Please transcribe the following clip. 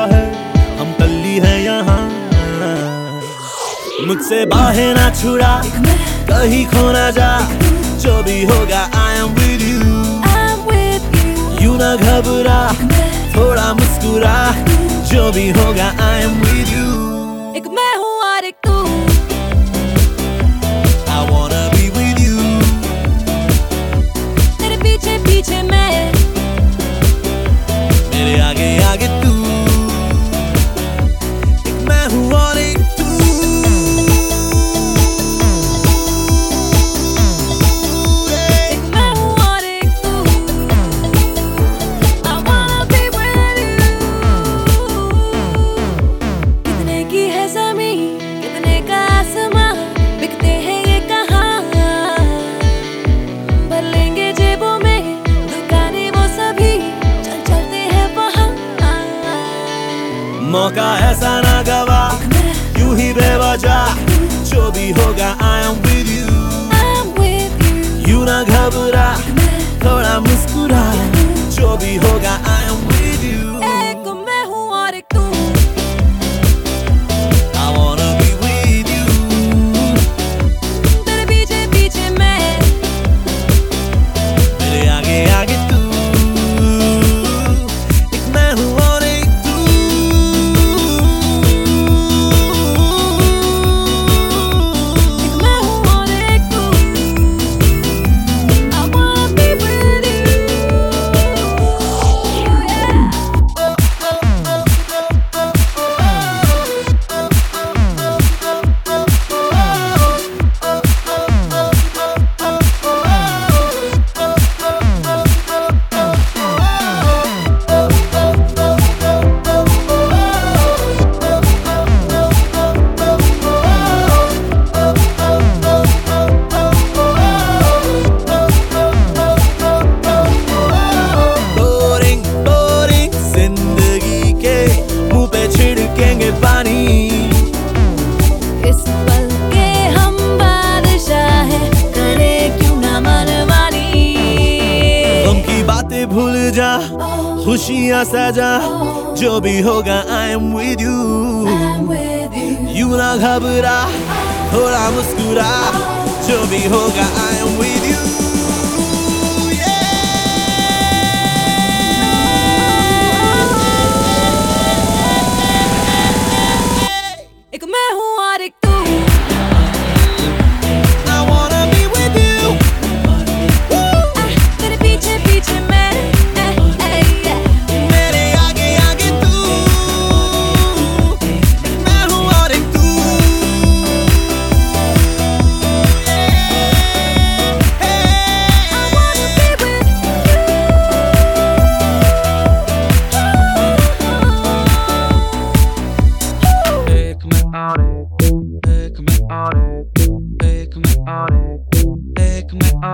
है, हम कल्ली है यहाँ। मुझसे बाहें ना छुड़ा, कहीं खो ना जा, जो भी होगा I am with you। यूं ना घबरा, थोड़ा मुस्कुरा, जो भी होगा I am with you। एक मैं हूँ और एक तू, I wanna be with you। तेरे पीछे पीछे मैं, मेरे आगे आगे तू। एक मैं हूँ और एक तू। एक मैं हूँ और एक तू। I wanna be with you। कितने की है ज़मीं, कितने का आसमां, बिकते हैं ये कहाँ। भर लेंगे जेबों में दुकानें वो सभी, चल चलते हैं वहाँ। मौका ऐसा ना गवा, यूं ही बेवजह, जो भी होगा I am with you। I'm with you। यूं ना घबरा, थोड़ा मुस्कुरा, जो भी होगा I am with you। एक मैं हूँ और एक तू। I wanna be with you। तेरे पीछे पीछे मैं, मेरे आगे आगे तू। एक मैं हूँ और एक तू। एक मैं हूँ और एक तू। I wanna be with you। Boring boring जिंदगी के मुंह पे छिड़केंगे पानी। इस पल के हम बादशाह हैं, करे क्यों ना मनमानी। गम की बातें भूल जा, खुशियाँ सजा, जो भी होगा I am with you। I'm with you। यूं ना घबरा, थोड़ा मुस्कुरा, जो भी होगा I am with you। एक मैं हूँ और एक तू। I wanna be with you। तेरे पीछे पीछे मैं, मेरे आगे आगे तू। मैं हूँ और एक तू। I wanna be with you। एक मैं और एक, एक मैं और एक, एक मैं और एक, एक मैं और